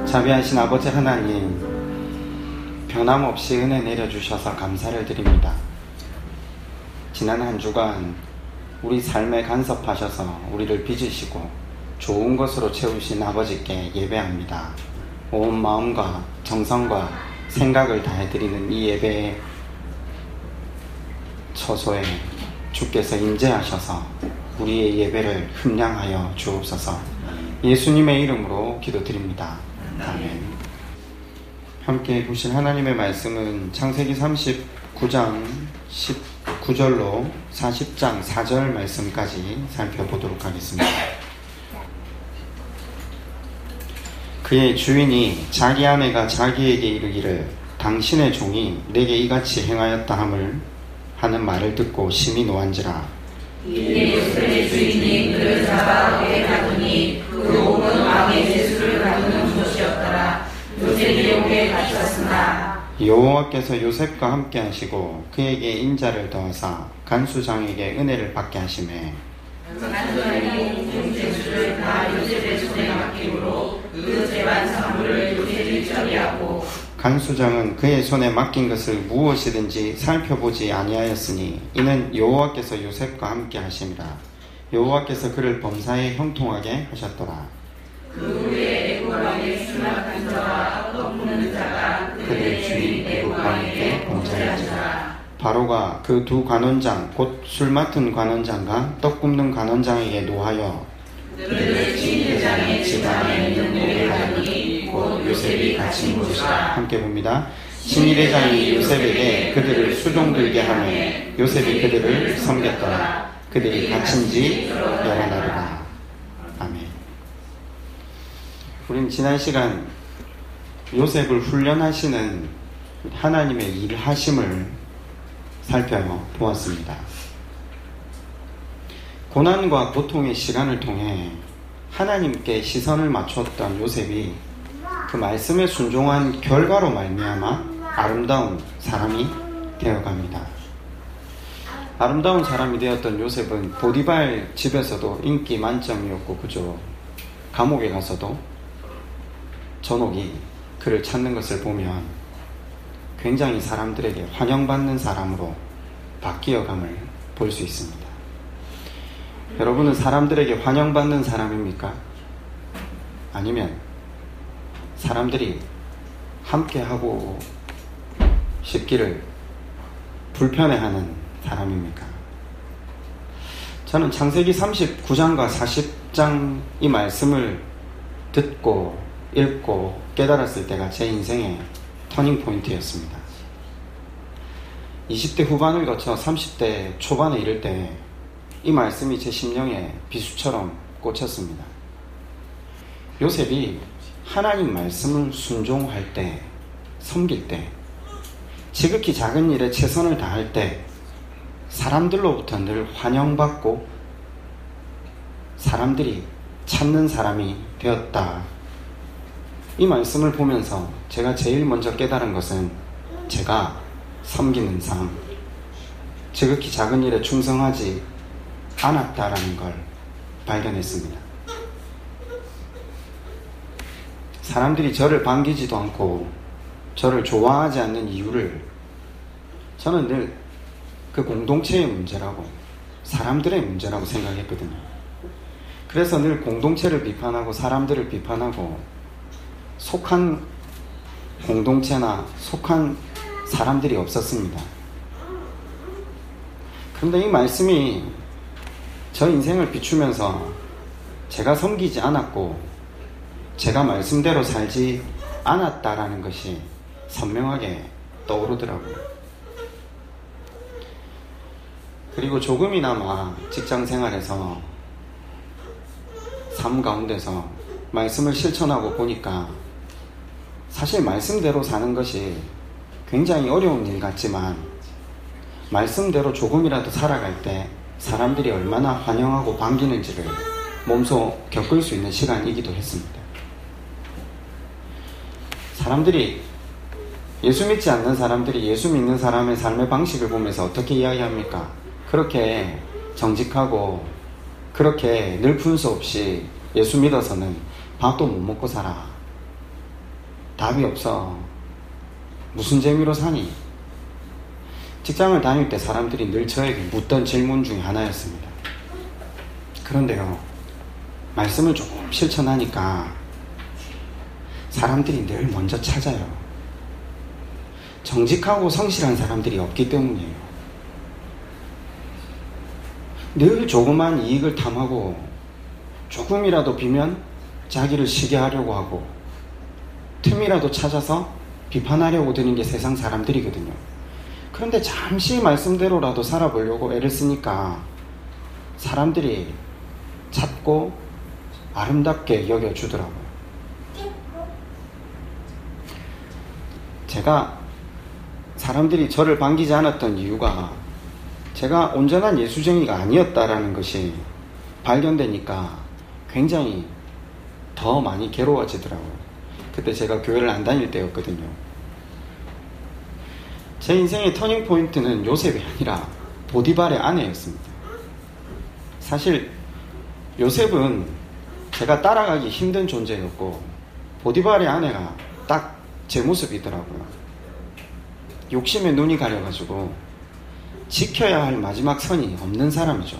자비하신 아버지 하나님, 변함없이 은혜 내려주셔서 감사를 드립니다. 지난 한 주간 우리 삶에 간섭하셔서 우리를 빚으시고 좋은 것으로 채우신 아버지께 예배합니다. 온 마음과 정성과 생각을 다해드리는 이 예배의 처소에 주께서 임재하셔서 우리의 예배를 흠량하여 주옵소서. 예수님의 이름으로 기도드립니다. 아멘. 함께 보실 하나님의 말씀은 창세기 39장 19절로 40장 4절 말씀까지 살펴보도록 하겠습니다. 그의 주인이 자기 아내가 자기에게 이르기를 당신의 종이 내게 이같이 행하였다 하는 말을 듣고 심히 노한지라. 이에 요셉의 주인이 그를 잡아 옥에 가두니 그 옥은 왕의 제수를 가두는 곳이었더라. 요셉이 옥에 갇혔으나 여호와께서 요셉과 함께 하시고 그에게 인자를 더하사 간수장에게 은혜를 받게 하시매 간수장이 옥중 제수를 다 요셉의 손에 맡기므로 그 재반 사물을 요셉이 처리하고 간수장은 그의 손에 맡긴 것을 무엇이든지 살펴보지 아니하였으니 이는 여호와께서 요셉과 함께 하심이라. 여호와께서 그를 범사에 형통하게 하셨더라. 그 후에 애굽 왕의 술 맡은 자와 떡 굽는 자가 그들의 주인 애굽 왕에게 범죄하니라. 바로가 그 두 관원장 곧 술 맡은 관원장과 떡 굽는 관원장에게 노하여 그들을 진일장의 집안에 있는 옥에 가두니 곧 요셉이 갇힌 곳이라. 함께 봅니다. 신일회장이 요셉에게 그들을 수종들게 하며 요셉이 그들을 섬겼더라. 그들이 갇힌 지 여러 날이라. 아멘. 우린 지난 시간 요셉을 훈련하시는 하나님의 일하심을 살펴보았습니다. 고난과 고통의 시간을 통해 하나님께 시선을 맞췄던 요셉이 그 말씀에 순종한 결과로 말미암아 아름다운 사람이 되어갑니다. 아름다운 사람이 되었던 요셉은 보디발 집에서도 인기 만점이었고 그죠. 감옥에 가서도 전옥이 그를 찾는 것을 보면 굉장히 사람들에게 환영받는 사람으로 바뀌어감을 볼 수 있습니다. 여러분은 사람들에게 환영받는 사람입니까? 아니면 사람들이 함께하고 싶기를 불편해하는 사람입니까? 저는 창세기 39장과 40장 이 말씀을 듣고 읽고 깨달았을 때가 제 인생의 터닝 포인트였습니다. 20대 후반을 거쳐 30대 초반에 이를 때 이 말씀이 제 심령에 비수처럼 꽂혔습니다. 요셉이 하나님 말씀을 순종할 때, 섬길 때, 지극히 작은 일에 최선을 다할 때 사람들로부터 늘 환영받고 사람들이 찾는 사람이 되었다. 이 말씀을 보면서 제가 제일 먼저 깨달은 것은 제가 섬기는 삶, 지극히 작은 일에 충성하지 않았다라는 걸 발견했습니다. 사람들이 저를 반기지도 않고 저를 좋아하지 않는 이유를 저는 늘 그 공동체의 문제라고, 사람들의 문제라고 생각했거든요. 그래서 늘 공동체를 비판하고 사람들을 비판하고 속한 공동체나 속한 사람들이 없었습니다. 그런데 이 말씀이 저 인생을 비추면서 제가 섬기지 않았고 제가 말씀대로 살지 않았다라는 것이 선명하게 떠오르더라고요. 그리고 조금이나마 직장 생활에서 삶 가운데서 말씀을 실천하고 보니까 사실 말씀대로 사는 것이 굉장히 어려운 일 같지만 말씀대로 조금이라도 살아갈 때 사람들이 얼마나 환영하고 반기는지를 몸소 겪을 수 있는 시간이기도 했습니다. 사람들이, 예수 믿지 않는 사람들이 예수 믿는 사람의 삶의 방식을 보면서 어떻게 이야기합니까? 그렇게 정직하고 그렇게 늘 분수 없이 예수 믿어서는 밥도 못 먹고 살아. 답이 없어. 무슨 재미로 사니? 직장을 다닐 때 사람들이 늘 저에게 묻던 질문 중에 하나였습니다. 그런데요, 말씀을 조금 실천하니까 사람들이 늘 먼저 찾아요. 정직하고 성실한 사람들이 없기 때문이에요. 늘 조그만 이익을 탐하고 조금이라도 비면 자기를 시게 하려고 하고 틈이라도 찾아서 비판하려고 드는 게 세상 사람들이거든요. 그런데 잠시 말씀대로라도 살아보려고 애를 쓰니까 사람들이 찾고 아름답게 여겨주더라고요. 제가 사람들이 저를 반기지 않았던 이유가 제가 온전한 예수쟁이가 아니었다라는 것이 발견되니까 굉장히 더 많이 괴로워지더라고요. 그때 제가 교회를 안 다닐 때였거든요. 제 인생의 터닝포인트는 요셉이 아니라 보디발의 아내였습니다. 사실 요셉은 제가 따라가기 힘든 존재였고 보디발의 아내가 딱 제 모습이더라고요. 욕심에 눈이 가려가지고 지켜야 할 마지막 선이 없는 사람이죠.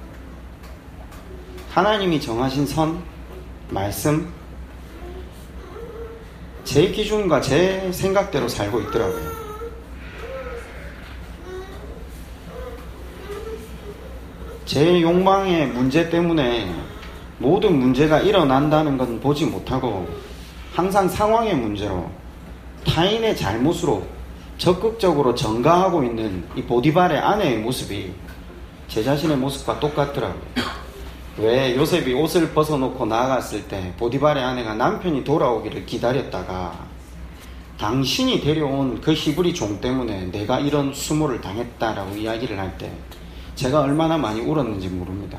하나님이 정하신 선, 말씀, 제 기준과 제 생각대로 살고 있더라고요. 제 욕망의 문제 때문에 모든 문제가 일어난다는 건 보지 못하고 항상 상황의 문제로 타인의 잘못으로 적극적으로 전가하고 있는 이 보디발의 아내의 모습이 제 자신의 모습과 똑같더라고요. 왜 요셉이 옷을 벗어놓고 나아갔을 때 보디발의 아내가 남편이 돌아오기를 기다렸다가 당신이 데려온 그 히브리 종 때문에 내가 이런 수모를 당했다라고 이야기를 할 때 제가 얼마나 많이 울었는지 모릅니다.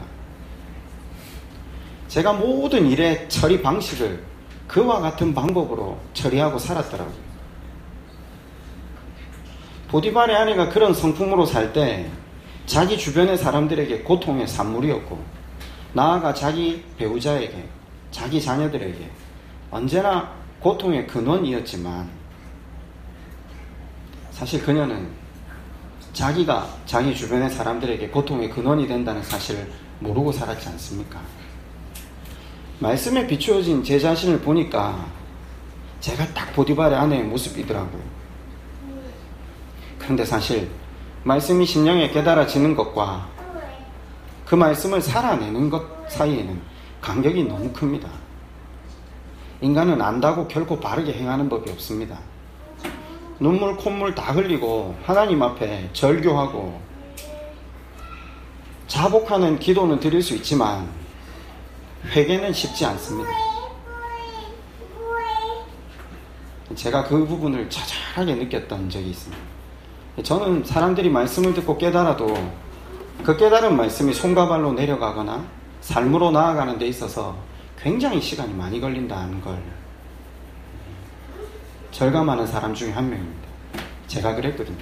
제가 모든 일의 처리 방식을 그와 같은 방법으로 처리하고 살았더라고요. 보디발의 아내가 그런 성품으로 살 때 자기 주변의 사람들에게 고통의 산물이었고 나아가 자기 배우자에게, 자기 자녀들에게 언제나 고통의 근원이었지만 사실 그녀는 자기가 자기 주변의 사람들에게 고통의 근원이 된다는 사실을 모르고 살았지 않습니까? 말씀에 비추어진 제 자신을 보니까 제가 딱 보디발의 아내의 모습이더라고요. 그런데 사실 말씀이 심령에 깨달아지는 것과 그 말씀을 살아내는 것 사이에는 간격이 너무 큽니다. 인간은 안다고 결코 바르게 행하는 법이 없습니다. 눈물 콧물 다 흘리고 하나님 앞에 절규하고 자복하는 기도는 드릴 수 있지만 회개는 쉽지 않습니다. 제가 그 부분을 자잘하게 느꼈던 적이 있습니다. 저는 사람들이 말씀을 듣고 깨달아도 그 깨달은 말씀이 손과 발로 내려가거나 삶으로 나아가는 데 있어서 굉장히 시간이 많이 걸린다는 걸 절감하는 사람 중에 한 명입니다. 제가 그랬거든요.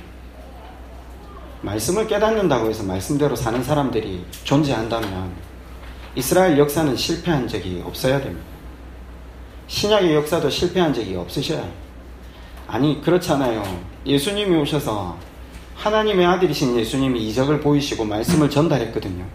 말씀을 깨닫는다고 해서 말씀대로 사는 사람들이 존재한다면 이스라엘 역사는 실패한 적이 없어야 됩니다. 신약의 역사도 실패한 적이 없으셔야 해요. 아니 그렇잖아요. 예수님이 오셔서 하나님의 아들이신 예수님이 이적을 보이시고 말씀을 전달했거든요.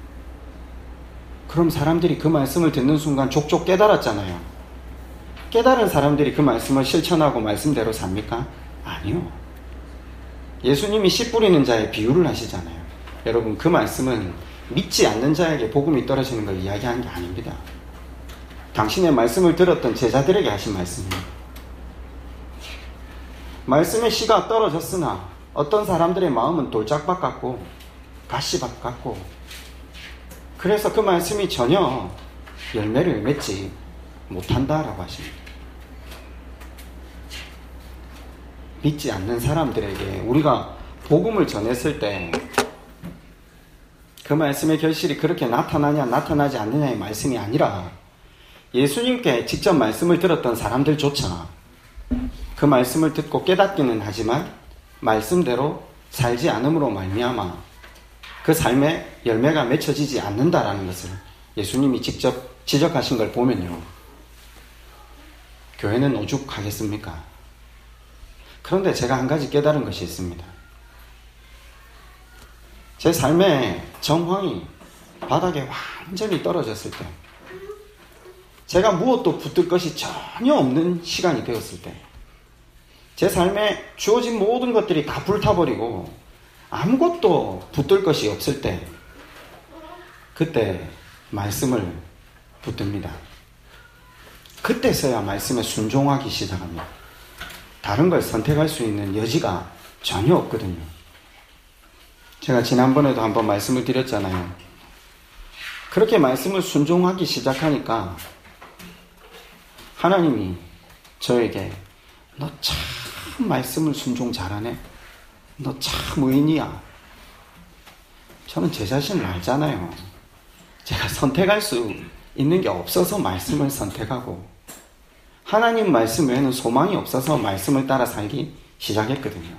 그럼 사람들이 그 말씀을 듣는 순간 족족 깨달았잖아요. 깨달은 사람들이 그 말씀을 실천하고 말씀대로 삽니까? 아니요. 예수님이 씨 뿌리는 자의 비유를 하시잖아요. 여러분 그 말씀은 믿지 않는 자에게 복음이 떨어지는 걸 이야기하는 게 아닙니다. 당신의 말씀을 들었던 제자들에게 하신 말씀입니다. 말씀의 씨가 떨어졌으나 어떤 사람들의 마음은 돌짝밭 같고 가시밭 같고 그래서 그 말씀이 전혀 열매를 맺지 못한다라고 하십니다. 믿지 않는 사람들에게 우리가 복음을 전했을 때 그 말씀의 결실이 그렇게 나타나냐 나타나지 않느냐의 말씀이 아니라 예수님께 직접 말씀을 들었던 사람들조차 그 말씀을 듣고 깨닫기는 하지만 말씀대로 살지 않음으로 말미암아 그 삶에 열매가 맺혀지지 않는다라는 것을 예수님이 직접 지적하신 걸 보면요. 교회는 오죽하겠습니까? 그런데 제가 한 가지 깨달은 것이 있습니다. 제 삶의 정황이 바닥에 완전히 떨어졌을 때, 제가 무엇도 붙들 것이 전혀 없는 시간이 되었을 때, 제 삶에 주어진 모든 것들이 다 불타버리고 아무것도 붙들 것이 없을 때, 그때 말씀을 붙듭니다. 그때서야 말씀에 순종하기 시작합니다. 다른 걸 선택할 수 있는 여지가 전혀 없거든요. 제가 지난번에도 한번 말씀을 드렸잖아요. 그렇게 말씀을 순종하기 시작하니까 하나님이 저에게 너 참 말씀을 순종 잘하네. 너 참 의인이야. 저는 제 자신을 알잖아요. 제가 선택할 수 있는 게 없어서 말씀을 선택하고 하나님 말씀 외에는 소망이 없어서 말씀을 따라 살기 시작했거든요.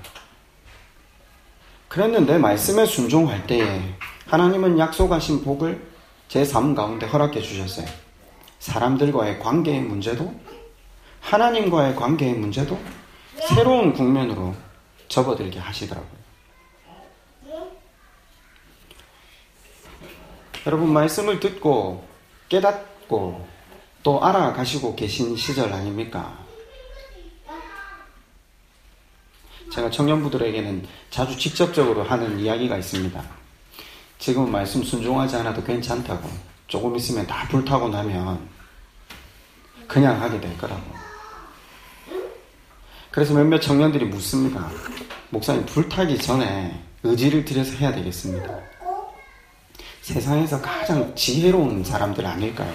그랬는데 말씀에 순종할 때에 하나님은 약속하신 복을 제 삶 가운데 허락해 주셨어요. 사람들과의 관계의 문제도 하나님과의 관계의 문제도 새로운 국면으로 접어들게 하시더라고요. 여러분, 말씀을 듣고 깨닫고 또 알아가시고 계신 시절 아닙니까? 제가 청년부들에게는 자주 직접적으로 하는 이야기가 있습니다. 지금은 말씀 순종하지 않아도 괜찮다고, 조금 있으면 다 불타고 나면 그냥 하게 될 거라고. 그래서 몇몇 청년들이 묻습니다. 목사님, 불타기 전에 의지를 들여서 해야 되겠습니다. 세상에서 가장 지혜로운 사람들 아닐까요?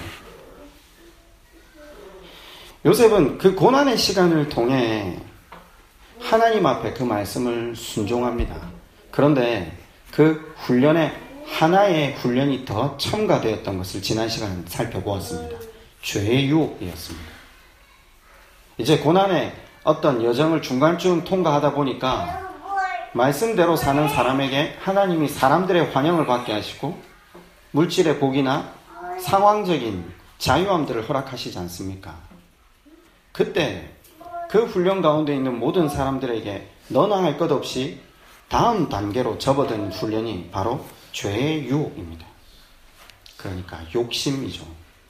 요셉은 그 고난의 시간을 통해 하나님 앞에 그 말씀을 순종합니다. 그런데 그 훈련에 하나의 훈련이 더 첨가되었던 것을 지난 시간에 살펴보았습니다. 죄의 유혹이었습니다. 이제 고난의 어떤 여정을 중간쯤 통과하다 보니까 말씀대로 사는 사람에게 하나님이 사람들의 환영을 받게 하시고 물질의 복이나 상황적인 자유함들을 허락하시지 않습니까? 그때 그 훈련 가운데 있는 모든 사람들에게 너나 할 것 없이 다음 단계로 접어든 훈련이 바로 죄의 유혹입니다. 그러니까 욕심이죠.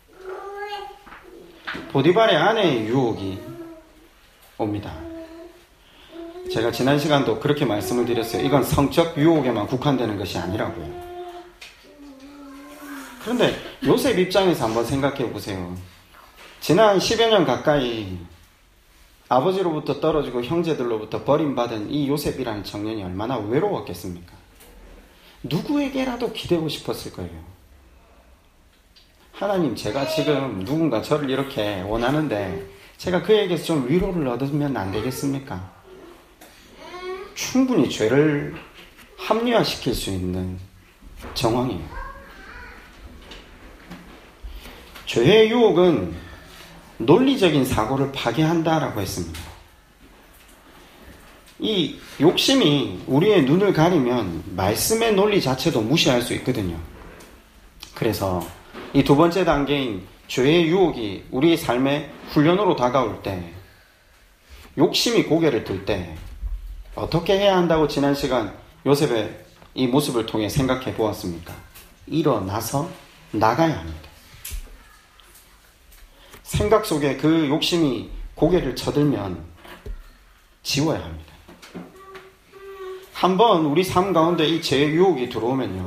보디발의 아내의 유혹이 옵니다. 제가 지난 시간도 그렇게 말씀을 드렸어요. 이건 성적 유혹에만 국한되는 것이 아니라고요. 그런데 요셉 입장에서 한번 생각해 보세요. 지난 10여 년 가까이 아버지로부터 떨어지고 형제들로부터 버림받은 이 요셉이라는 청년이 얼마나 외로웠겠습니까? 누구에게라도 기대고 싶었을 거예요. 하나님, 제가 지금 누군가 저를 이렇게 원하는데 제가 그에게서 좀 위로를 얻으면 안 되겠습니까? 충분히 죄를 합리화시킬 수 있는 정황이에요. 죄의 유혹은 논리적인 사고를 파괴한다라고 했습니다. 이 욕심이 우리의 눈을 가리면 말씀의 논리 자체도 무시할 수 있거든요. 그래서 이 두 번째 단계인 죄의 유혹이 우리의 삶의 훈련으로 다가올 때, 욕심이 고개를 들 때 어떻게 해야 한다고 지난 시간 요셉의 이 모습을 통해 생각해 보았습니까? 일어나서 나가야 합니다. 생각 속에 그 욕심이 고개를 쳐들면 지워야 합니다. 한번 우리 삶 가운데 이 죄의 유혹이 들어오면요,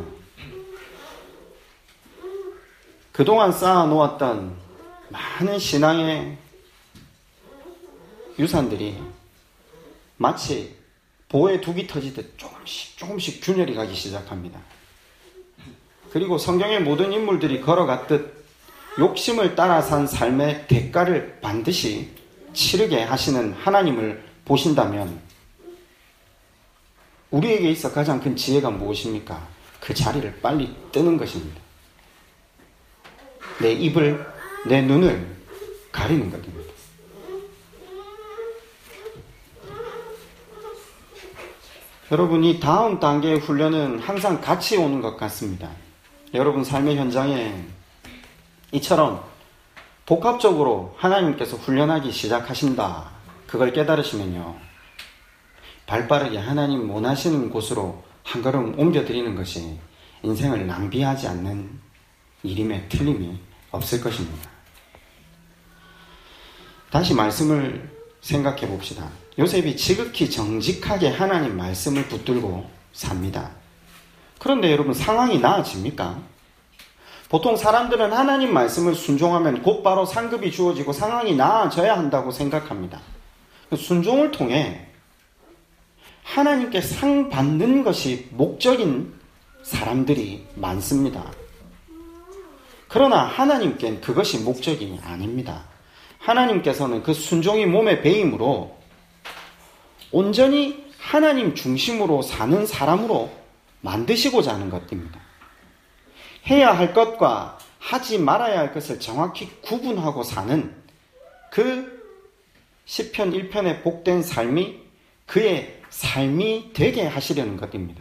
그동안 쌓아놓았던 많은 신앙의 유산들이 마치 보에 두기 터지듯 조금씩 균열이 가기 시작합니다. 그리고 성경의 모든 인물들이 걸어갔듯 욕심을 따라 산 삶의 대가를 반드시 치르게 하시는 하나님을 보신다면 우리에게 있어 가장 큰 지혜가 무엇입니까? 그 자리를 빨리 뜨는 것입니다. 내 입을, 내 눈을 가리는 것입니다. 여러분, 이 다음 단계의 훈련은 항상 같이 오는 것 같습니다. 여러분 삶의 현장에 이처럼 복합적으로 하나님께서 훈련하기 시작하신다. 그걸 깨달으시면요, 발빠르게 하나님 원하시는 곳으로 한 걸음 옮겨드리는 것이 인생을 낭비하지 않는 일임에 틀림이 없을 것입니다. 다시 말씀을 생각해 봅시다. 요셉이 지극히 정직하게 하나님 말씀을 붙들고 삽니다. 그런데 여러분, 상황이 나아집니까? 보통 사람들은 하나님 말씀을 순종하면 곧바로 상급이 주어지고 상황이 나아져야 한다고 생각합니다. 순종을 통해 하나님께 상 받는 것이 목적인 사람들이 많습니다. 그러나 하나님께는 그것이 목적이 아닙니다. 하나님께서는 그 순종이 몸에 배임으로 온전히 하나님 중심으로 사는 사람으로 만드시고자 하는 것입니다. 해야 할 것과 하지 말아야 할 것을 정확히 구분하고 사는 그 시편 1편의 복된 삶이 그의 삶이 되게 하시려는 것입니다.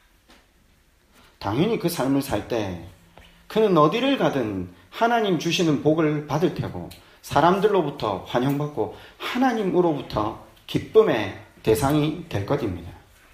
당연히 그 삶을 살 때 그는 어디를 가든 하나님 주시는 복을 받을 테고 사람들로부터 환영받고 하나님으로부터 기쁨의 대상이 될 것입니다.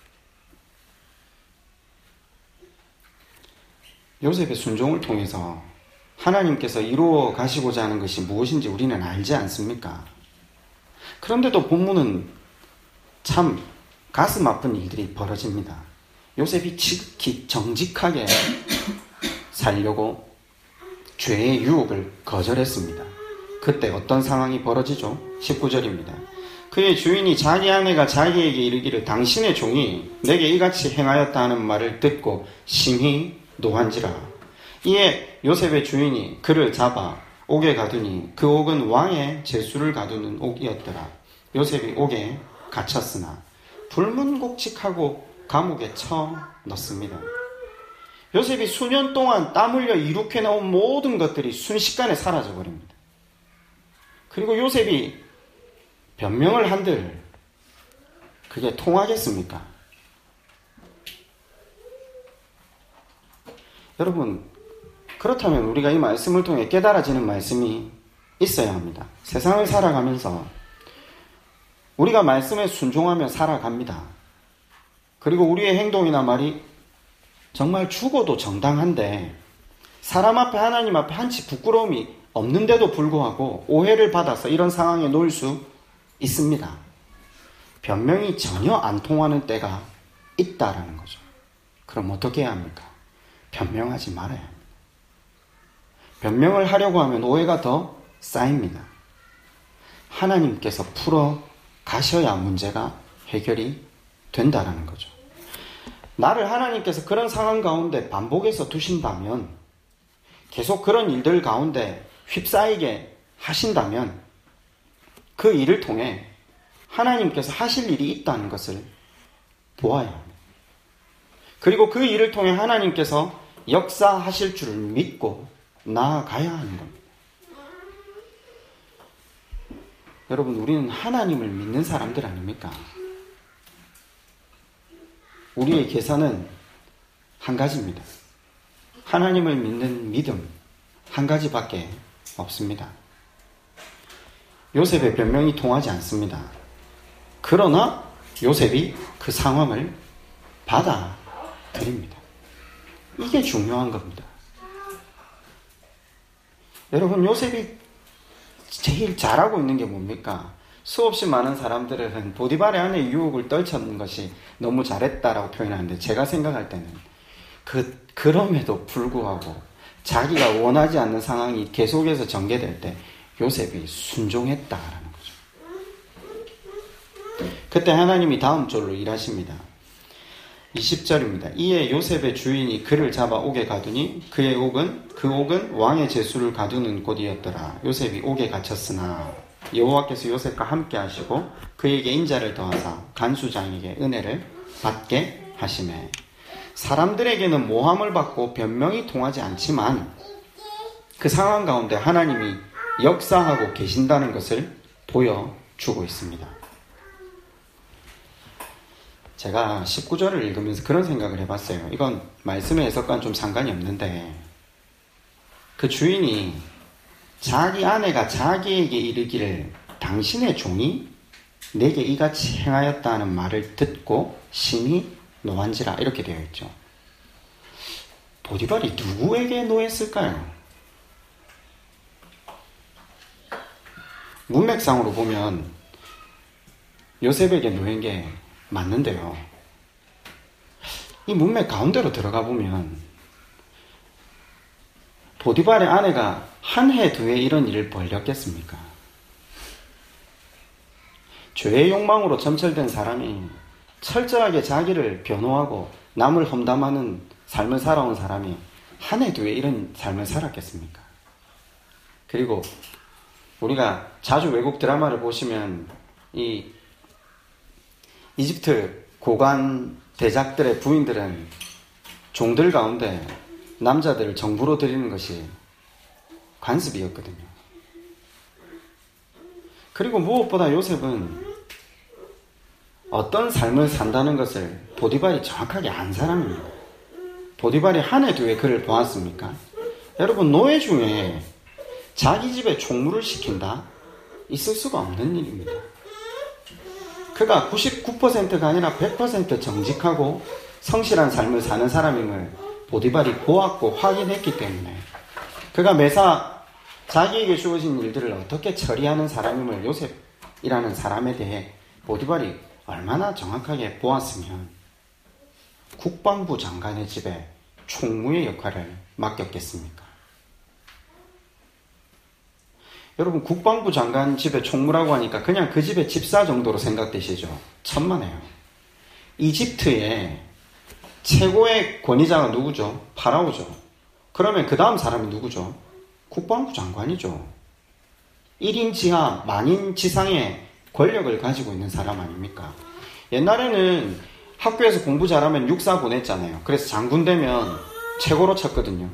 요셉의 순종을 통해서 하나님께서 이루어 가시고자 하는 것이 무엇인지 우리는 알지 않습니까? 그런데도 본문은 참 가슴 아픈 일들이 벌어집니다. 요셉이 지극히 정직하게 살려고 죄의 유혹을 거절했습니다. 그때 어떤 상황이 벌어지죠? 19절입니다. 그의 주인이 자기 아내가 자기에게 이르기를 당신의 종이 내게 이같이 행하였다 하는 말을 듣고 심히 노한지라. 이에 요셉의 주인이 그를 잡아 옥에 가두니 그 옥은 왕의 제수를 가두는 옥이었더라. 요셉이 옥에 갇혔으나 불문곡직하고 감옥에 쳐 넣습니다. 요셉이 수년 동안 땀 흘려 이룩해 나온 모든 것들이 순식간에 사라져 버립니다. 그리고 요셉이 변명을 한들 그게 통하겠습니까? 여러분, 그렇다면 우리가 이 말씀을 통해 깨달아지는 말씀이 있어야 합니다. 세상을 살아가면서 우리가 말씀에 순종하며 살아갑니다. 그리고 우리의 행동이나 말이 정말 죽어도 정당한데 사람 앞에 하나님 앞에 한치 부끄러움이 없는데도 불구하고 오해를 받아서 이런 상황에 놓일 수 있습니다. 변명이 전혀 안 통하는 때가 있다라는 거죠. 그럼 어떻게 해야 합니까? 변명하지 말아야 합니다. 변명을 하려고 하면 오해가 더 쌓입니다. 하나님께서 풀어 가셔야 문제가 해결이 된다라는 거죠. 나를 하나님께서 그런 상황 가운데 반복해서 두신다면, 계속 그런 일들 가운데 휩싸이게 하신다면 그 일을 통해 하나님께서 하실 일이 있다는 것을 보아야 합니다. 그리고 그 일을 통해 하나님께서 역사하실 줄을 믿고 나아가야 하는 겁니다. 여러분, 우리는 하나님을 믿는 사람들 아닙니까? 우리의 계산은 한 가지입니다. 하나님을 믿는 믿음 한 가지밖에 없습니다. 요셉의 변명이 통하지 않습니다. 그러나 요셉이 그 상황을 받아들입니다. 이게 중요한 겁니다. 여러분, 요셉이 제일 잘하고 있는 게 뭡니까? 수없이 많은 사람들은 보디발의 아내의 유혹을 떨쳤는 것이 너무 잘했다라고 표현하는데, 제가 생각할 때는 그럼에도 불구하고 자기가 원하지 않는 상황이 계속해서 전개될 때 요셉이 순종했다라는 거죠. 그때 하나님이 다음 절로 일하십니다. 20절입니다. 이에 요셉의 주인이 그를 잡아 옥에 가두니 그 옥은 왕의 제수를 가두는 곳이었더라. 요셉이 옥에 갇혔으나 여호와께서 요셉과 함께 하시고 그에게 인자를 더하사 간수장에게 은혜를 받게 하시매, 사람들에게는 모함을 받고 변명이 통하지 않지만 그 상황 가운데 하나님이 역사하고 계신다는 것을 보여주고 있습니다. 제가 19절을 읽으면서 그런 생각을 해봤어요. 이건 말씀의 해석과는 좀 상관이 없는데, 그 주인이 자기 아내가 자기에게 이르기를 당신의 종이 내게 이같이 행하였다는 말을 듣고 심히 노한지라 이렇게 되어 있죠. 보디발이 누구에게 노했을까요? 문맥상으로 보면 요셉에게 노한 게 맞는데요. 이 문맥 가운데로 들어가 보면 보디발의 아내가 한 해, 두 해 이런 일을 벌였겠습니까? 죄의 욕망으로 점철된 사람이 철저하게 자기를 변호하고 남을 험담하는 삶을 살아온 사람이 한 해, 두 해 이런 삶을 살았겠습니까? 그리고 우리가 자주 외국 드라마를 보시면 이 이집트 고관 대작들의 부인들은 종들 가운데 남자들을 정부로 들이는 것이 관습이었거든요. 그리고 무엇보다 요셉은 어떤 삶을 산다는 것을 보디발이 정확하게 안 사람입니다. 보디발이 한 해, 두 해 그를 보았습니까? 여러분, 노예 중에 자기 집에 총무를 시킨다? 있을 수가 없는 일입니다. 그가 99%가 아니라 100% 정직하고 성실한 삶을 사는 사람임을 보디발이 보았고 확인했기 때문에 그가 매사 자기에게 주어진 일들을 어떻게 처리하는 사람임을 요셉이라는 사람에 대해 보디발이 얼마나 정확하게 보았으면 국방부 장관의 집에 총무의 역할을 맡겼겠습니까? 여러분, 국방부 장관 집에 총무라고 하니까 그냥 그 집의 집사 정도로 생각되시죠? 천만에요. 이집트의 최고의 권위자가 누구죠? 파라오죠. 그러면 그 다음 사람이 누구죠? 국방부 장관이죠. 1인 지하, 만인 지상의 권력을 가지고 있는 사람 아닙니까? 옛날에는 학교에서 공부 잘하면 육사 보냈잖아요. 그래서 장군 되면 최고로 쳤거든요.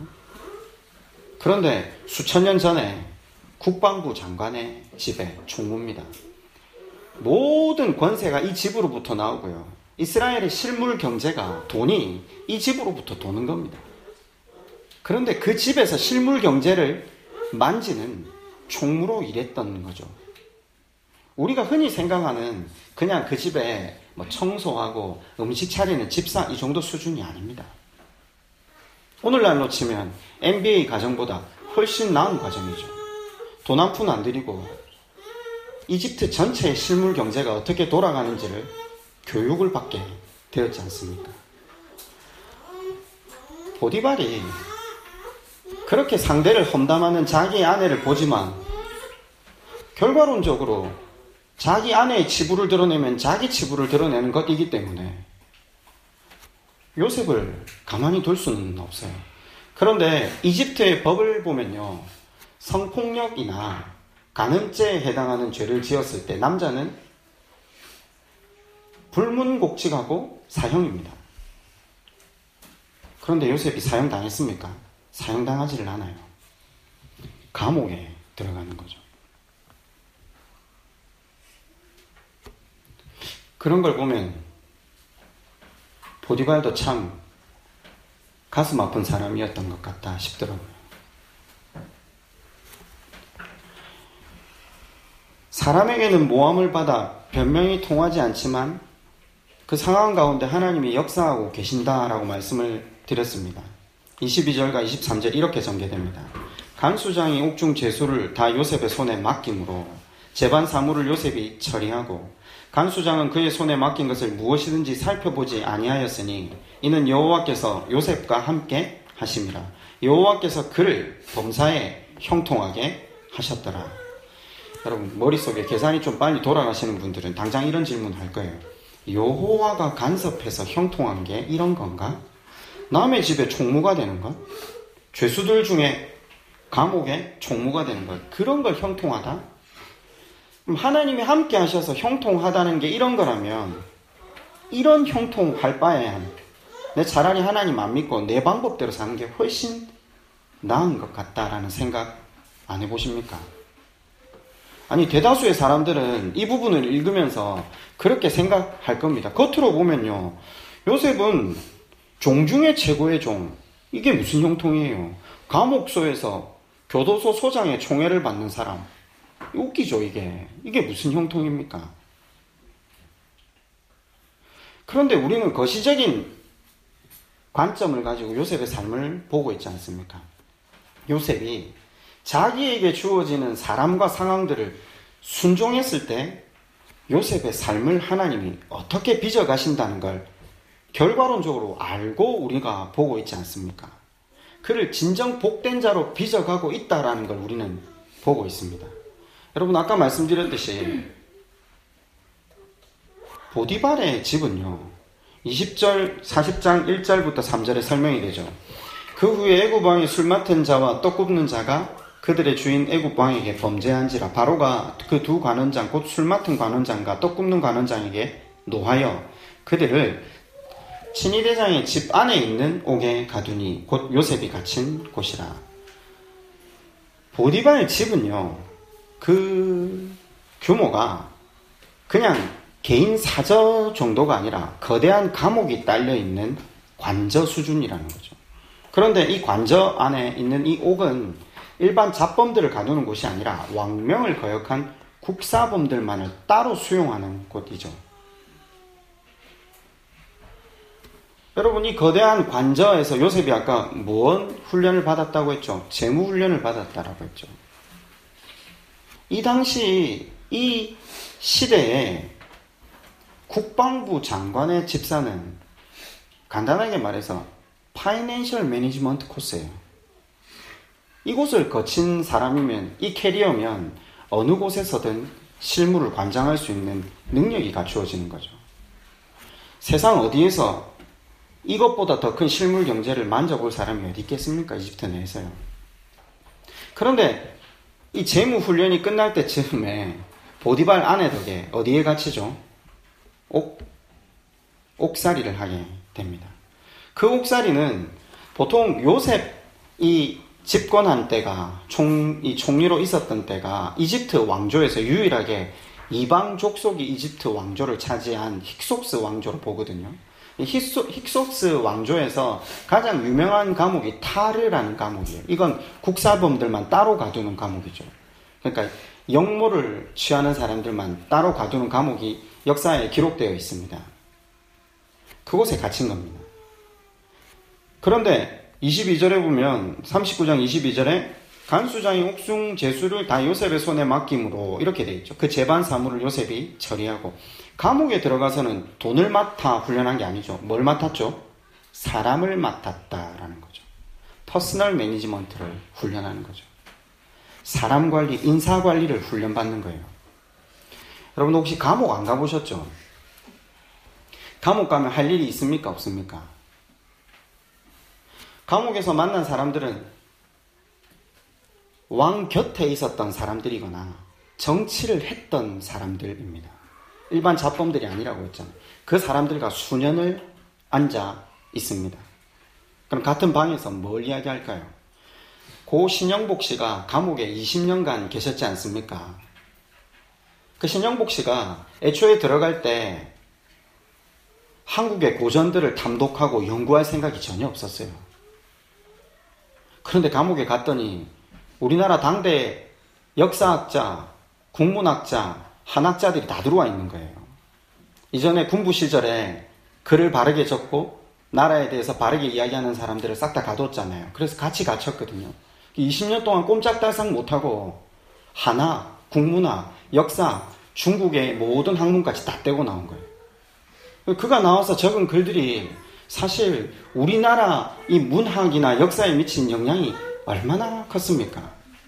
그런데 수천 년 전에 국방부 장관의 집에 총무입니다. 모든 권세가 이 집으로부터 나오고요. 이스라엘의 실물 경제가, 돈이 이 집으로부터 도는 겁니다. 그런데 그 집에서 실물 경제를 만지는 총무로 일했던 거죠. 우리가 흔히 생각하는 그냥 그 집에 뭐 청소하고 음식 차리는 집사 이 정도 수준이 아닙니다. 오늘날로 치면 MBA 과정보다 훨씬 나은 과정이죠. 돈 한 푼 안 들이고 이집트 전체의 실물 경제가 어떻게 돌아가는지를 교육을 받게 되었지 않습니까? 보디발이 그렇게 상대를 험담하는 자기의 아내를 보지만 결과론적으로 자기 아내의 치부를 드러내면 자기 치부를 드러내는 것이기 때문에 요셉을 가만히 둘 수는 없어요. 그런데 이집트의 법을 보면요, 성폭력이나 간음죄에 해당하는 죄를 지었을 때 남자는 불문곡직하고 사형입니다. 그런데 요셉이 사형당했습니까? 사형당하지를 않아요. 감옥에 들어가는 거죠. 그런 걸 보면 보디발도 참 가슴 아픈 사람이었던 것 같다 싶더라고요. 사람에게는 모함을 받아 변명이 통하지 않지만 그 상황 가운데 하나님이 역사하고 계신다라고 말씀을 드렸습니다. 22절과 23절 이렇게 전개됩니다. 간수장이 옥중 제수를 다 요셉의 손에 맡김으로 재반 사물을 요셉이 처리하고 간수장은 그의 손에 맡긴 것을 무엇이든지 살펴보지 아니하였으니 이는 여호와께서 요셉과 함께 하심이라. 여호와께서 그를 범사에 형통하게 하셨더라. 여러분, 머릿속에 계산이 좀 빨리 돌아가시는 분들은 당장 이런 질문 할 거예요. 여호와가 간섭해서 형통한 게 이런 건가? 남의 집에 총무가 되는 것? 죄수들 중에 감옥에 총무가 되는 것? 그런 걸 형통하다? 그럼 하나님이 함께 하셔서 형통하다는 게 이런 거라면 이런 형통할 바에야 내 차라리 하나님 안 믿고 내 방법대로 사는 게 훨씬 나은 것 같다라는 생각 안 해보십니까? 아니, 대다수의 사람들은 이 부분을 읽으면서 그렇게 생각할 겁니다. 겉으로 보면요, 요셉은 종 중에 최고의 종, 이게 무슨 형통이에요? 감옥소에서 교도소 소장의 총애를 받는 사람. 웃기죠, 이게. 이게 무슨 형통입니까? 그런데 우리는 거시적인 관점을 가지고 요셉의 삶을 보고 있지 않습니까? 요셉이 자기에게 주어지는 사람과 상황들을 순종했을 때 요셉의 삶을 하나님이 어떻게 빚어가신다는 걸 결과론적으로 알고 우리가 보고 있지 않습니까? 그를 진정 복된 자로 빚어가고 있다라는 걸 우리는 보고 있습니다. 여러분, 아까 말씀드렸듯이 보디발의 집은요, 20절, 40장 1절부터 3절에 설명이 되죠. 그 후에 애굽왕이 술 맡은 자와 떡 굽는 자가 그들의 주인 애굽왕에게 범죄한지라. 바로가 그 두 관원장, 곧 술 맡은 관원장과 떡 굽는 관원장에게 노하여 그들을 친위대장의 집 안에 있는 옥에 가두니, 곧 요셉이 갇힌 곳이라. 보디발의 집은요, 그 규모가 그냥 개인 사저 정도가 아니라 거대한 감옥이 딸려있는 관저 수준이라는 거죠. 그런데 이 관저 안에 있는 이 옥은 일반 잡범들을 가두는 곳이 아니라 왕명을 거역한 국사범들만을 따로 수용하는 곳이죠. 여러분, 이 거대한 관저에서 요셉이 아까 무언 훈련을 받았다고 했죠? 재무 훈련을 받았다라고 했죠. 이 당시 이 시대에 국방부 장관의 집사는 간단하게 말해서 파이낸셜 매니지먼트 코스예요. 이곳을 거친 사람이면, 이 캐리어면 어느 곳에서든 실무를 관장할 수 있는 능력이 갖추어지는 거죠. 세상 어디에서 이것보다 더 큰 실물 경제를 만져볼 사람이 어디 있겠습니까? 이집트 내에서요. 그런데 이 재무 훈련이 끝날 때쯤에 보디발 아내 덕에 어디에 갇히죠? 옥살이를 하게 됩니다. 그 옥살이는 보통 요셉이 집권한 때가 이 총리로 있었던 때가 이집트 왕조에서 유일하게 이방 족속이 이집트 왕조를 차지한 힉속스 왕조로 보거든요. 힉속스 왕조에서 가장 유명한 감옥이 타르라는 감옥이에요. 이건 국사범들만 따로 가두는 감옥이죠. 그러니까 역모를 취하는 사람들만 따로 가두는 감옥이 역사에 기록되어 있습니다. 그곳에 갇힌 겁니다. 그런데 22절에 보면 39장 22절에 간수장이 옥중 제수를 다 요셉의 손에 맡김으로 이렇게 되어 있죠. 그 재반 사물을 요셉이 처리하고, 감옥에 들어가서는 돈을 맡아 훈련한 게 아니죠. 뭘 맡았죠? 사람을 맡았다라는 거죠. 퍼스널 매니지먼트를 훈련하는 거죠. 사람 관리, 인사 관리를 훈련받는 거예요. 여러분 혹시 감옥 안 가보셨죠? 감옥 가면 할 일이 있습니까? 없습니까? 감옥에서 만난 사람들은 왕 곁에 있었던 사람들이거나 정치를 했던 사람들입니다. 일반 잡범들이 아니라고 했잖아요. 그 사람들과 수년을 앉아 있습니다. 그럼 같은 방에서 뭘 이야기할까요? 고 신영복 씨가 감옥에 20년간 계셨지 않습니까? 그 신영복 씨가 애초에 들어갈 때 한국의 고전들을 탐독하고 연구할 생각이 전혀 없었어요. 그런데 감옥에 갔더니 우리나라 당대 역사학자, 국문학자, 한학자들이 다 들어와 있는 거예요. 이전에 군부 시절에 글을 바르게 적고 나라에 대해서 바르게 이야기하는 사람들을 싹 다 가뒀잖아요. 그래서 같이 갇혔거든요. 20년 동안 꼼짝달싹 못하고 한학, 국문학, 역사, 중국의 모든 학문까지 다 떼고 나온 거예요. 그가 나와서 적은 글들이 사실 우리나라 이 문학이나 역사에 미친 영향이 얼마나 컸습니까?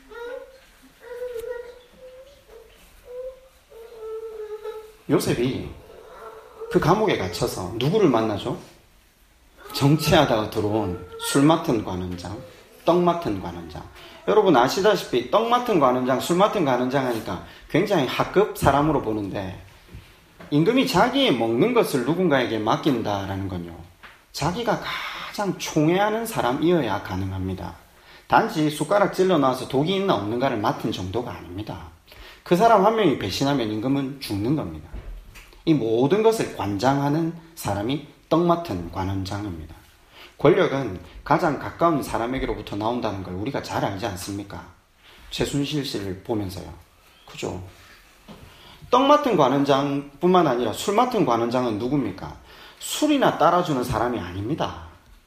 요셉이 그 감옥에 갇혀서 누구를 만나죠? 정치하다가 들어온 술 맡은 관원장, 떡 맡은 관원장. 여러분 아시다시피 떡 맡은 관원장, 술 맡은 관원장 하니까 굉장히 하급 사람으로 보는데, 임금이 자기의 먹는 것을 누군가에게 맡긴다라는 건요, 자기가 가장 총애하는 사람이어야 가능합니다. 단지 숟가락 찔러놔서 독이 있나 없는가를 맡은 정도가 아닙니다. 그 사람 한 명이 배신하면 임금은 죽는 겁니다. 이 모든 것을 관장하는 사람이 떡 맡은 관원장입니다. 권력은 가장 가까운 사람에게로부터 나온다는 걸 우리가 잘 알지 않습니까? 최순실 씨를 보면서요. 그죠? 떡 맡은 관원장뿐만 아니라 술 맡은 관원장은 누굽니까? 술이나 따라주는 사람이 아닙니다.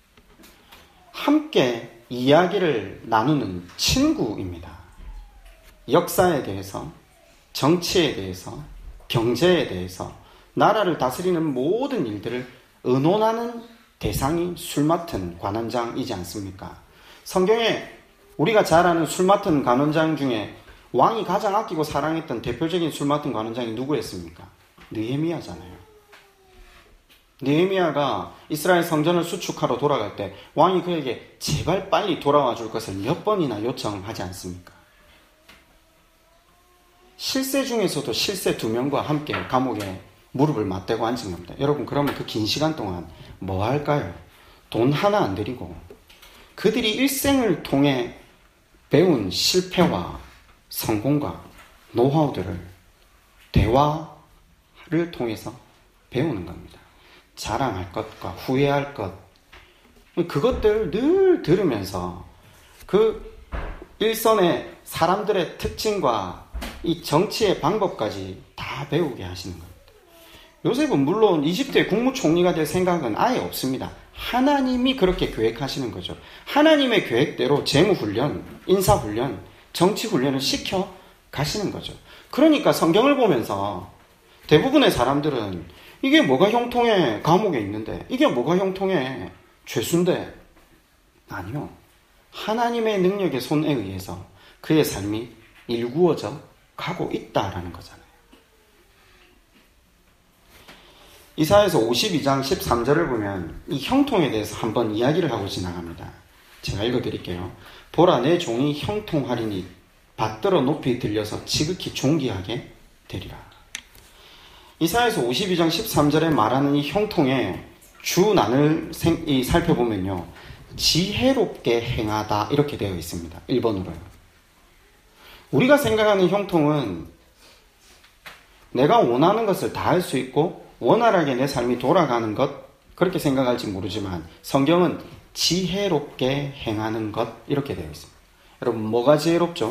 함께 이야기를 나누는 친구입니다. 역사에 대해서, 정치에 대해서, 경제에 대해서, 나라를 다스리는 모든 일들을 의논하는 대상이 술 맡은 관원장이지 않습니까? 성경에 우리가 잘 아는 술 맡은 관원장 중에 왕이 가장 아끼고 사랑했던 대표적인 술 맡은 관원장이 누구였습니까? 느헤미야잖아요. 느헤미야가 이스라엘 성전을 수축하러 돌아갈 때 왕이 그에게 제발 빨리 돌아와 줄 것을 몇 번이나 요청하지 않습니까? 실세 중에서도 실세 2명과 함께 감옥에 무릎을 맞대고 앉은 겁니다. 여러분, 그러면 그 긴 시간 동안 뭐 할까요? 돈 하나 안 들이고 그들이 일생을 통해 배운 실패와 성공과 노하우들을 대화를 통해서 배우는 겁니다. 자랑할 것과 후회할 것, 그것들을 늘 들으면서 그 일선의 사람들의 특징과 이 정치의 방법까지 다 배우게 하시는 겁니다. 요셉은 물론 이집트의 국무총리가 될 생각은 아예 없습니다. 하나님이 그렇게 계획하시는 거죠. 하나님의 계획대로 재무훈련, 인사훈련, 정치훈련을 시켜 가시는 거죠. 그러니까 성경을 보면서 대부분의 사람들은 이게 뭐가 형통해? 감옥에 있는데. 이게 뭐가 형통해? 죄수인데. 아니요. 하나님의 능력의 손에 의해서 그의 삶이 일구어져 가고 있다라는 거잖아요. 이사야서 52장 13절을 보면 이 형통에 대해서 한번 이야기를 하고 지나갑니다. 제가 읽어드릴게요. 보라, 내 종이 형통하리니 받들어 높이 들려서 지극히 존귀하게 되리라. 이사야서 52장 13절에 말하는 이 형통의 주난을 살펴보면요, 지혜롭게 행하다 이렇게 되어 있습니다. 1번으로요. 우리가 생각하는 형통은 내가 원하는 것을 다 할 수 있고 원활하게 내 삶이 돌아가는 것, 그렇게 생각할지 모르지만 성경은 지혜롭게 행하는 것 이렇게 되어 있습니다. 여러분, 뭐가 지혜롭죠?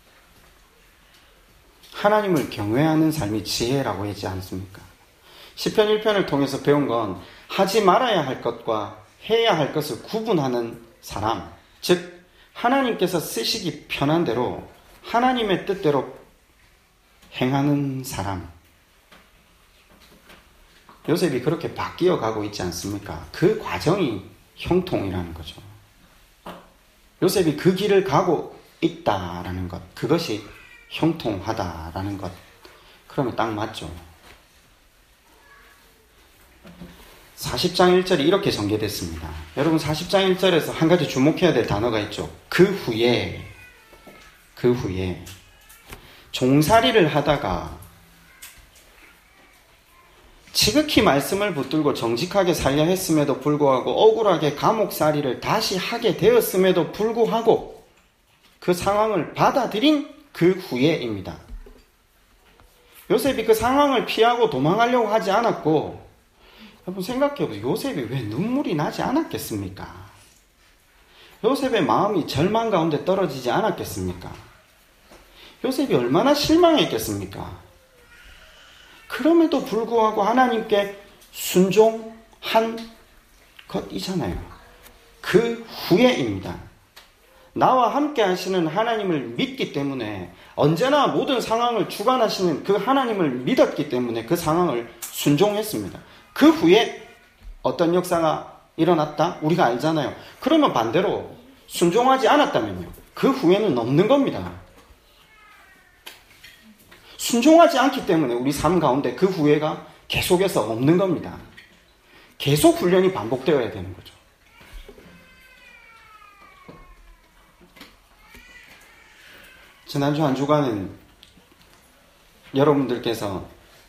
하나님을 경외하는 삶이 지혜라고 하지 않습니까? 시편 1편을 통해서 배운 건 하지 말아야 할 것과 해야 할 것을 구분하는 사람, 즉 하나님께서 쓰시기 편한 대로 하나님의 뜻대로 행하는 사람. 요셉이 그렇게 바뀌어 가고 있지 않습니까? 그 과정이 형통이라는 거죠. 요셉이 그 길을 가고 있다라는 것, 그것이 형통하다라는 것. 그러면 딱 맞죠. 40장 1절이 이렇게 전개됐습니다. 여러분, 40장 1절에서 한 가지 주목해야 될 단어가 있죠. 그 후에 종살이를 하다가 지극히 말씀을 붙들고 정직하게 살려 했음에도 불구하고 억울하게 감옥살이를 다시 하게 되었음에도 불구하고 그 상황을 받아들인 그 후에입니다. 요셉이 그 상황을 피하고 도망하려고 하지 않았고, 여러분 생각해보세요. 요셉이 왜 눈물이 나지 않았겠습니까? 요셉의 마음이 절망 가운데 떨어지지 않았겠습니까? 요셉이 얼마나 실망했겠습니까? 그럼에도 불구하고 하나님께 순종한 것이잖아요. 그 후에입니다. 나와 함께 하시는 하나님을 믿기 때문에, 언제나 모든 상황을 주관하시는 그 하나님을 믿었기 때문에 그 상황을 순종했습니다. 그 후에 어떤 역사가 일어났다? 우리가 알잖아요. 그러면 반대로 순종하지 않았다면요, 그 후에는 없는 겁니다. 순종하지 않기 때문에 우리 삶 가운데 그 후회가 계속해서 없는 겁니다. 계속 훈련이 반복되어야 되는 거죠. 지난주 한 주간은 여러분들께서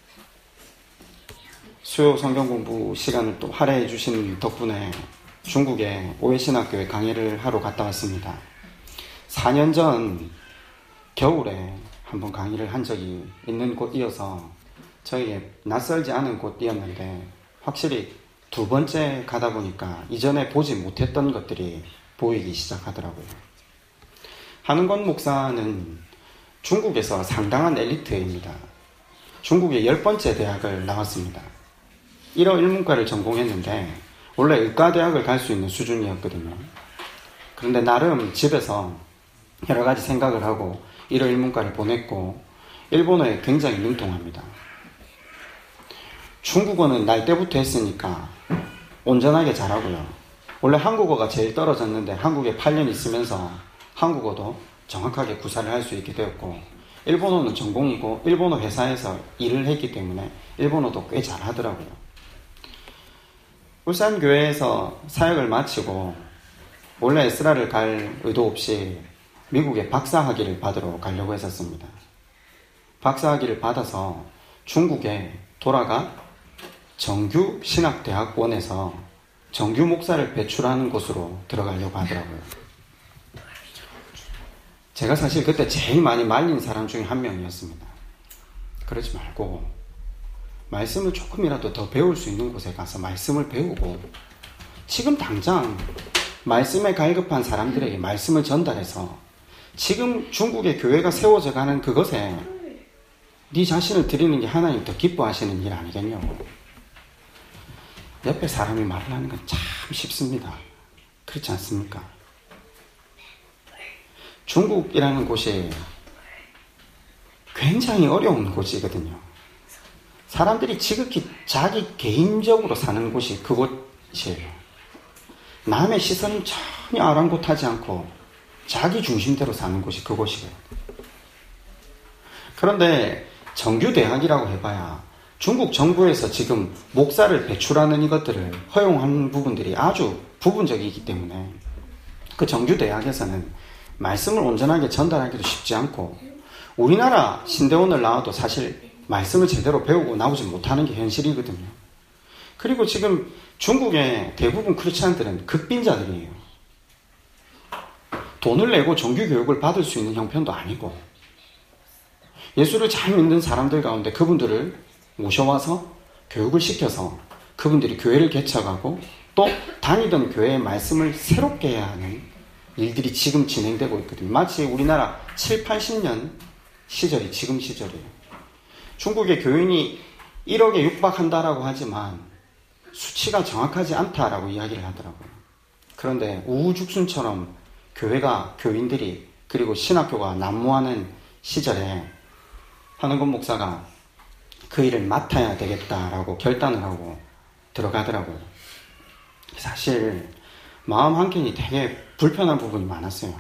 수요 성경 공부 시간을 또 할애해 주신 덕분에 중국의 오해신학교에 강의를 하러 갔다 왔습니다. 4년 전 겨울에 한번 강의를 한 적이 있는 곳이어서 저에게 낯설지 않은 곳이었는데, 확실히 두 번째 가다 보니까 이전에 보지 못했던 것들이 보이기 시작하더라고요. 한은권 목사는 중국에서 상당한 엘리트입니다. 중국의 10번째 대학을 나왔습니다. 1어 1문과를 전공했는데 원래 의과대학을 갈 수 있는 수준이었거든요. 그런데 나름 집에서 여러 가지 생각을 하고 1어 1문과를 보냈고 일본어에 굉장히 능통합니다. 중국어는 날 때부터 했으니까 온전하게 잘하고요. 원래 한국어가 제일 떨어졌는데 한국에 8년 있으면서 한국어도 정확하게 구사를 할 수 있게 되었고, 일본어는 전공이고 일본어 회사에서 일을 했기 때문에 일본어도 꽤 잘하더라고요. 울산교회에서 사역을 마치고 원래 에스라를 갈 의도 없이 미국에 박사학위를 받으러 가려고 했었습니다. 박사학위를 받아서 중국에 돌아가 정규신학대학원에서 정규 목사를 배출하는 곳으로 들어가려고 하더라고요. 제가 사실 그때 제일 많이 말린 사람 중에 한 명이었습니다. 그러지 말고 말씀을 조금이라도 더 배울 수 있는 곳에 가서 말씀을 배우고 지금 당장 말씀에 갈급한 사람들에게 말씀을 전달해서 지금 중국의 교회가 세워져 가는 그것에 네 자신을 드리는 게 하나님 더 기뻐하시는 일 아니겠냐고. 옆에 사람이 말을 하는 건 참 쉽습니다. 그렇지 않습니까? 중국이라는 곳이 굉장히 어려운 곳이거든요. 사람들이 지극히 자기 개인적으로 사는 곳이 그곳이에요. 남의 시선을 전혀 아랑곳하지 않고 자기 중심대로 사는 곳이 그곳이에요. 그런데 정규대학이라고 해봐야 중국 정부에서 지금 목사를 배출하는 이것들을 허용한 부분들이 아주 부분적이기 때문에 그 정규대학에서는 말씀을 온전하게 전달하기도 쉽지 않고, 우리나라 신대원을 나와도 사실 말씀을 제대로 배우고 나오지 못하는 게 현실이거든요. 그리고 지금 중국의 대부분 크리스찬들은 극빈자들이에요. 돈을 내고 정규교육을 받을 수 있는 형편도 아니고, 예수를 잘 믿는 사람들 가운데 그분들을 모셔와서 교육을 시켜서 그분들이 교회를 개척하고 또 다니던 교회의 말씀을 새롭게 해야 하는 일들이 지금 진행되고 있거든요. 마치 우리나라 7, 80년 시절이 지금 시절이에요. 중국의 교인이 1억에 육박한다라고 하지만 수치가 정확하지 않다라고 이야기를 하더라고요. 그런데 우후죽순처럼 교회가, 교인들이, 그리고 신학교가 난무하는 시절에 한은권 목사가 그 일을 맡아야 되겠다라고 결단을 하고 들어가더라고요. 사실 마음 한켠이 되게 불편한 부분이 많았어요.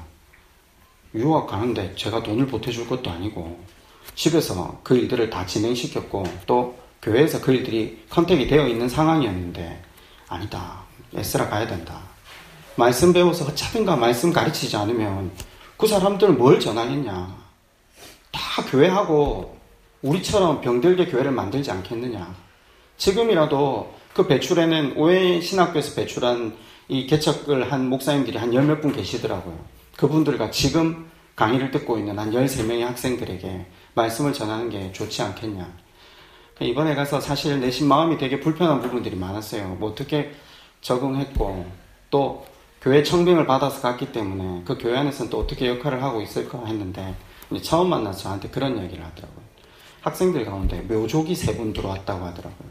유학 가는데 제가 돈을 보태줄 것도 아니고 집에서 그 일들을 다 진행시켰고 또 교회에서 그 일들이 컨택이 되어 있는 상황이었는데, 아니다, 에스라 가야 된다. 말씀 배워서 어차피인가 말씀 가르치지 않으면 그 사람들 뭘 전하겠냐. 다 교회하고 우리처럼 병들게 교회를 만들지 않겠느냐. 지금이라도 그 배출에는 오해 신학교에서 배출한 이 개척을 한 목사님들이 한 10몇 분 계시더라고요. 그분들과 지금 강의를 듣고 있는 한 13명의 학생들에게 말씀을 전하는 게 좋지 않겠냐. 이번에 가서 사실 내심 마음이 되게 불편한 부분들이 많았어요. 뭐 어떻게 적응했고 또 교회 청빙을 받아서 갔기 때문에 그 교회 안에서는 또 어떻게 역할을 하고 있을까 했는데, 처음 만나서 저한테 그런 이야기를 하더라고요. 학생들 가운데 묘족이 3분 들어왔다고 하더라고요.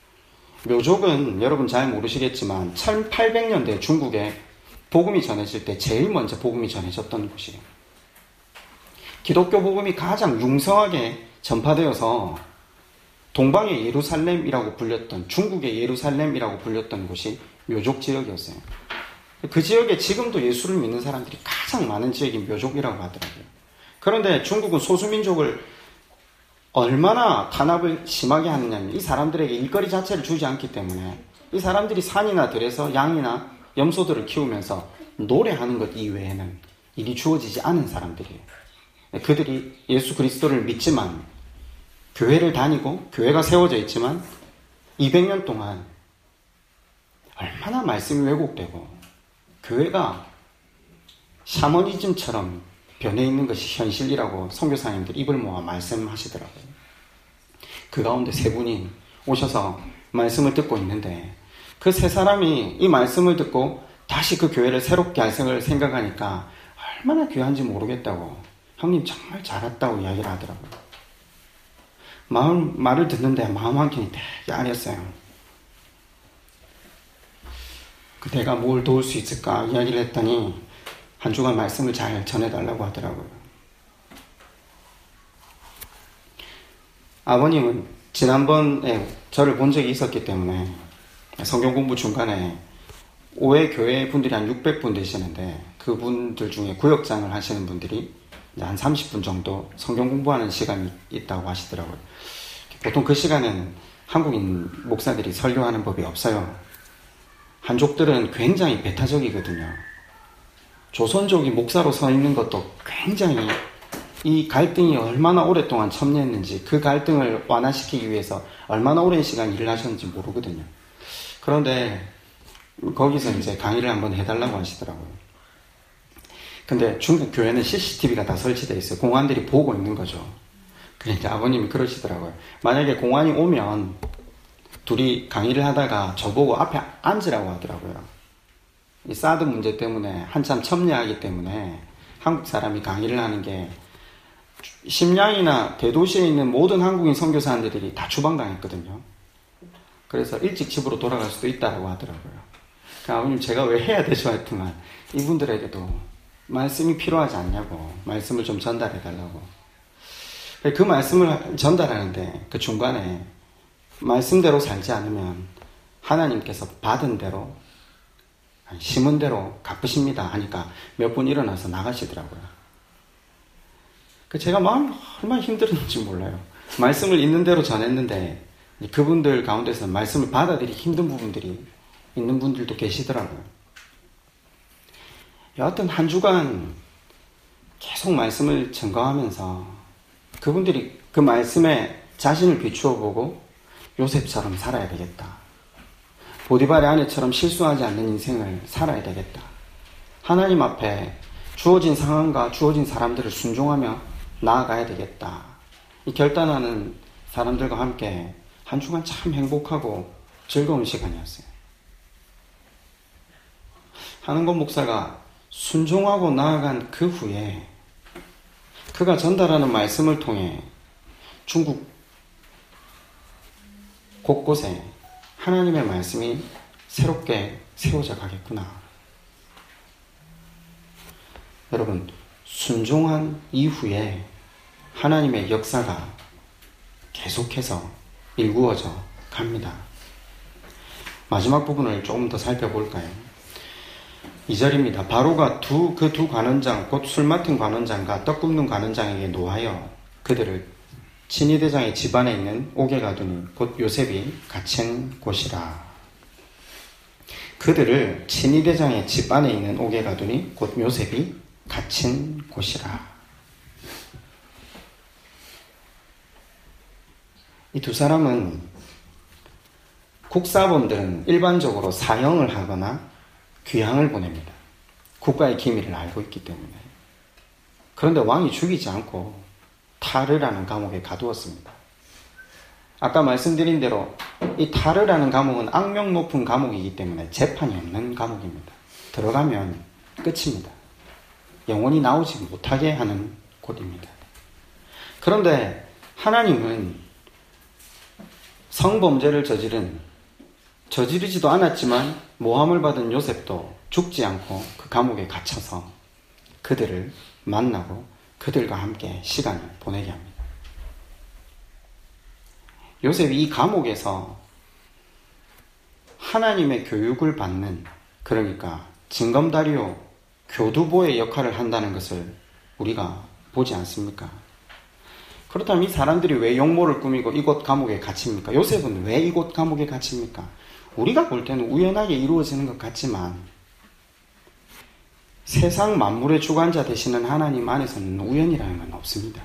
묘족은 여러분 잘 모르시겠지만 1800년대 중국에 복음이 전해질 때 제일 먼저 복음이 전해졌던 곳이에요. 기독교 복음이 가장 융성하게 전파되어서 동방의 예루살렘이라고 불렸던, 중국의 예루살렘이라고 불렸던 곳이 묘족 지역이었어요. 그 지역에 지금도 예수를 믿는 사람들이 가장 많은 지역이 묘족이라고 하더라고요. 그런데 중국은 소수민족을 얼마나 탄압을 심하게 하느냐면 이 사람들에게 일거리 자체를 주지 않기 때문에 이 사람들이 산이나 들에서 양이나 염소들을 키우면서 노래하는 것 이외에는 일이 주어지지 않은 사람들이에요. 그들이 예수 그리스도를 믿지만 교회를 다니고 교회가 세워져 있지만 200년 동안 얼마나 말씀이 왜곡되고 교회가 샤머니즘처럼 변해 있는 것이 현실이라고 선교사님들 입을 모아 말씀하시더라고요. 그 가운데 3분이 오셔서 말씀을 듣고 있는데 그 세 사람이 이 말씀을 듣고 다시 그 교회를 새롭게 할 생각하니까 얼마나 귀한지 모르겠다고, 형님 정말 잘했다고 이야기를 하더라고요. 말을 듣는데 마음 한켠이 되게 아렸어요. 그 내가 뭘 도울 수 있을까 이야기를 했더니 한 주간 말씀을 잘 전해달라고 하더라고요. 아버님은 지난번에 저를 본 적이 있었기 때문에 성경 공부 중간에 5회 교회 분들이 한 600분 되시는데 그분들 중에 구역장을 하시는 분들이 한 30분 정도 성경 공부하는 시간이 있다고 하시더라고요. 보통 그 시간에는 한국인 목사들이 설교하는 법이 없어요. 한족들은 굉장히 배타적이거든요. 조선족이 목사로 서 있는 것도 굉장히 이 갈등이 얼마나 오랫동안 첨예했는지, 그 갈등을 완화시키기 위해서 얼마나 오랜 시간 일을 하셨는지 모르거든요. 그런데 거기서 이제 강의를 한번 해달라고 하시더라고요. 근데 중국 교회는 CCTV가 다 설치되어 있어요. 공안들이 보고 있는 거죠. 그러니까 아버님이 그러시더라고요. 만약에 공안이 오면 둘이 강의를 하다가 저보고 앞에 앉으라고 하더라고요. 이 사드 문제 때문에 한참 첨예하기 때문에 한국 사람이 강의를 하는 게, 심양이나 대도시에 있는 모든 한국인 선교사님들이 다 추방당했거든요. 그래서 일찍 집으로 돌아갈 수도 있다고 하더라고요. 그러니까 아버님 제가 왜 해야 되죠 했더만, 이분들에게도 말씀이 필요하지 않냐고, 말씀을 좀 전달해 달라고. 그 말씀을 전달하는데 그 중간에 말씀대로 살지 않으면 하나님께서 받은 대로, 심은 대로 갚으십니다 하니까 몇 분 일어나서 나가시더라고요. 제가 마음이 얼마나 힘들었는지 몰라요. 말씀을 있는 대로 전했는데 그분들 가운데서 말씀을 받아들이기 힘든 부분들이 있는 분들도 계시더라고요. 여하튼 한 주간 계속 말씀을 증거하면서 그분들이 그 말씀에 자신을 비추어 보고 요셉처럼 살아야 되겠다. 보디발의 아내처럼 실수하지 않는 인생을 살아야 되겠다. 하나님 앞에 주어진 상황과 주어진 사람들을 순종하며 나아가야 되겠다. 이 결단하는 사람들과 함께 한 주간 참 행복하고 즐거운 시간이었어요. 한은권 목사가 순종하고 나아간 그 후에 그가 전달하는 말씀을 통해 중국 곳곳에 하나님의 말씀이 새롭게 세워져 가겠구나. 여러분, 순종한 이후에 하나님의 역사가 계속해서 일구어져 갑니다. 마지막 부분을 조금 더 살펴볼까요? 2절입니다. 바로가 그 두 관원장, 곧 술 맡은 관원장과 떡 굽는 관원장에게 노하여 그들을 친위대장의 집안에 있는 옥에 가두니 곧 요셉이 갇힌 곳이라. 그들을 친위대장의 집안에 있는 옥에 가두니 곧 요셉이 갇힌 곳이라. 이 두 사람은 국사본들은 일반적으로 사형을 하거나 귀향을 보냅니다. 국가의 기밀을 알고 있기 때문에. 그런데 왕이 죽이지 않고 타르라는 감옥에 가두었습니다. 아까 말씀드린 대로 이 타르라는 감옥은 악명 높은 감옥이기 때문에 재판이 없는 감옥입니다. 들어가면 끝입니다. 영원히 나오지 못하게 하는 곳입니다. 그런데 하나님은 성범죄를 저지르지도 않았지만 모함을 받은 요셉도 죽지 않고 그 감옥에 갇혀서 그들을 만나고 그들과 함께 시간을 보내게 합니다. 요셉이 이 감옥에서 하나님의 교육을 받는, 그러니까 징검다리오 교두보의 역할을 한다는 것을 우리가 보지 않습니까? 그렇다면 이 사람들이 왜 역모를 꾸미고 이곳 감옥에 갇힙니까? 요셉은 왜 이곳 감옥에 갇힙니까? 우리가 볼 때는 우연하게 이루어지는 것 같지만 세상 만물의 주관자 되시는 하나님 안에서는 우연이라는 건 없습니다.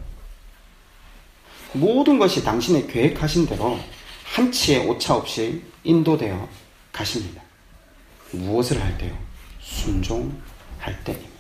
모든 것이 당신의 계획하신 대로 한치의 오차 없이 인도되어 가십니다. 무엇을 할 때요? 순종할 때입니다.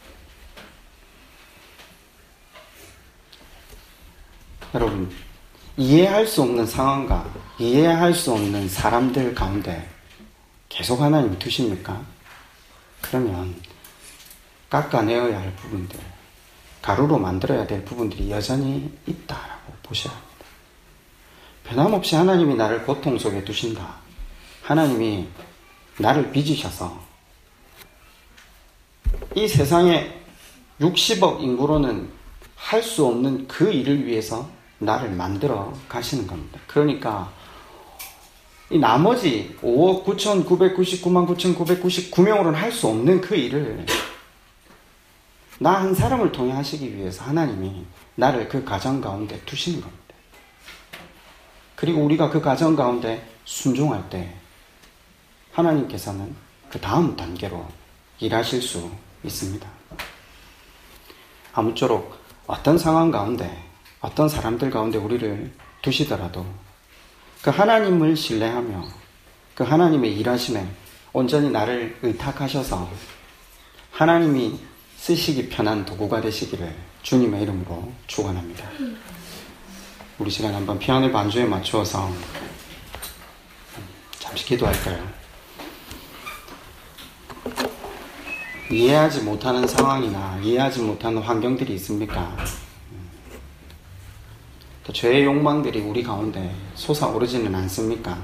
여러분, 이해할 수 없는 상황과 이해할 수 없는 사람들 가운데 계속 하나님이 두십니까? 그러면 깎아내어야 할 부분들, 가루로 만들어야 될 부분들이 여전히 있다라고 보셔야 합니다. 변함없이 하나님이 나를 고통 속에 두신다. 하나님이 나를 빚으셔서 이 세상에 60억 인구로는 할 수 없는 그 일을 위해서 나를 만들어 가시는 겁니다. 그러니까 이 나머지 5억 9,999만 9,999명으로는 할 수 없는 그 일을 나 한 사람을 통해 하시기 위해서 하나님이 나를 그 가정 가운데 두시는 겁니다. 그리고 우리가 그 가정 가운데 순종할 때 하나님께서는 그 다음 단계로 일하실 수 있습니다. 아무쪼록 어떤 상황 가운데 어떤 사람들 가운데 우리를 두시더라도 그 하나님을 신뢰하며 그 하나님의 일하심에 온전히 나를 의탁하셔서 하나님이 쓰시기 편한 도구가 되시기를 주님의 이름으로 축원합니다. 우리 시간 한번 피아노 반주에 맞추어서 잠시 기도할까요? 이해하지 못하는 상황이나 이해하지 못하는 환경들이 있습니까? 또 죄의 욕망들이 우리 가운데 솟아오르지는 않습니까?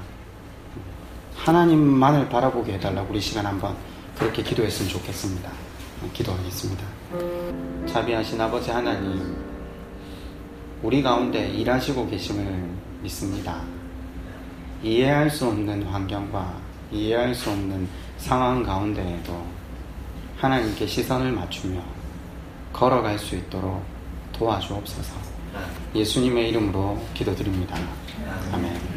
하나님만을 바라보게 해달라고 우리 시간 한번 그렇게 기도했으면 좋겠습니다. 기도하겠습니다. 자비하신 아버지 하나님, 우리 가운데 일하시고 계심을 믿습니다. 이해할 수 없는 환경과 이해할 수 없는 상황 가운데에도 하나님께 시선을 맞추며 걸어갈 수 있도록 도와주옵소서. 예수님의 이름으로 기도드립니다. 아멘.